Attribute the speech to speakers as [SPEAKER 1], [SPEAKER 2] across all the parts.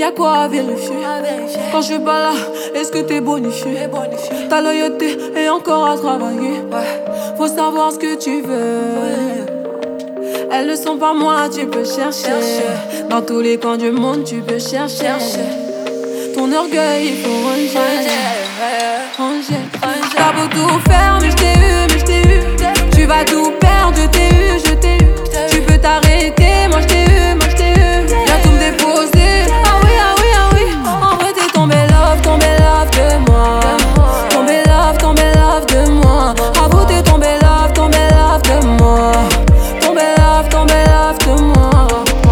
[SPEAKER 1] y'a quoi à vérifier? Quand je suis pas là, est-ce que t'es bonifié? Ta loyauté est encore à travailler. Faut savoir ce que tu veux. Elles ne sont pas moi, tu peux chercher. Dans tous les coins du monde, tu peux chercher. Ton orgueil, il faut ranger. T'as beau tout faire, mais je t'ai eu. Tu vas tout perdre, je t'ai eu. Tu peux t'arrêter, moi je t'ai eu. Viens tout me déposer. Ah oui. En vrai t'es tombé love de moi. Tombé love de moi. Avoue t'es tombé love de moi. Tombé love de moi.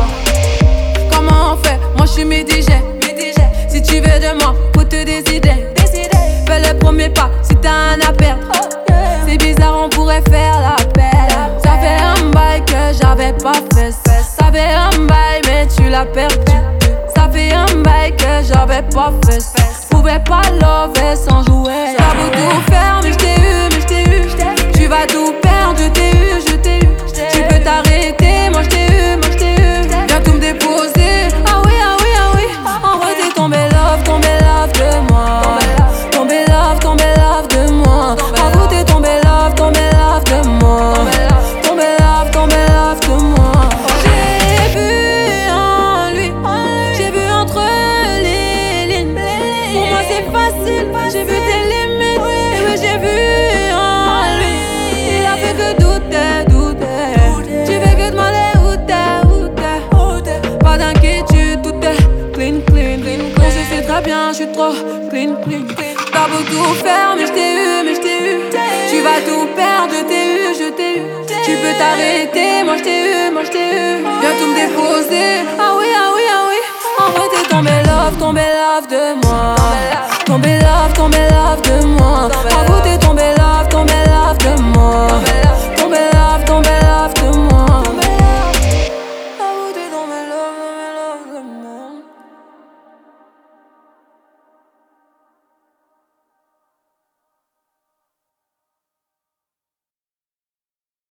[SPEAKER 1] Comment on fait? Moi je suis mitigé. Si tu veux de moi, faut te décider. Fais le premier pas si t'as un à perdre. C'est bizarre, on pourrait faire la paix. Ça fait un bail que j'avais pas fait. Ça fait un bail, mais tu l'as perdu. Ça fait un bail que j'avais pas fait. Pouvais pas lover sans jouer. T'as beau tout faire, mais je t'ai eu. Tu vas tout perdre, je t'ai eu. Tu peux t'arrêter, moi je t'ai eu. Viens tout me déposer. Ah oui. En vrai t'es tombé love de moi. Tombé love de moi. Avoue t'es tombé love de moi. Tombé love de moi. J'ai vu en lui, j'ai vu entre les lignes. Pour moi c'est facile, j'ai vu tes limites. Oui, j'ai vu en lui. Il a fait que douter. Tu fais que demander où t'es. Pas d'inquiétude, tout est clean. On se sait très bien, je suis trop clean. T'as beau tout faire, mais je t'ai eu. Tu vas tout perdre, je t'ai eu. Tu peux t'arrêter, moi je t'ai eu. Viens tout me déposer. Ah oui. En vrai t'es tombé love de moi. Tombé love de